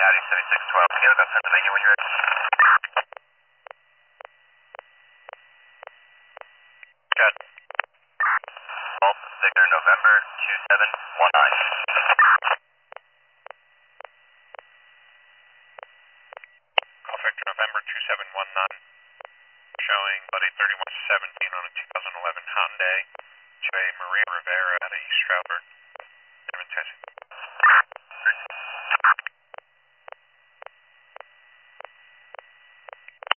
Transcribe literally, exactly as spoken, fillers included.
Audi seventy-six twelve, Kilo, go Pennsylvania when you're ready. Good. Golf, Victor, November two seven one nine. Golf, Victor, November two seven one nine. Showing Buddy thirty-one seventeen on a two thousand eleven Hyundai to a Maria Rivera at a East Stroudsburg.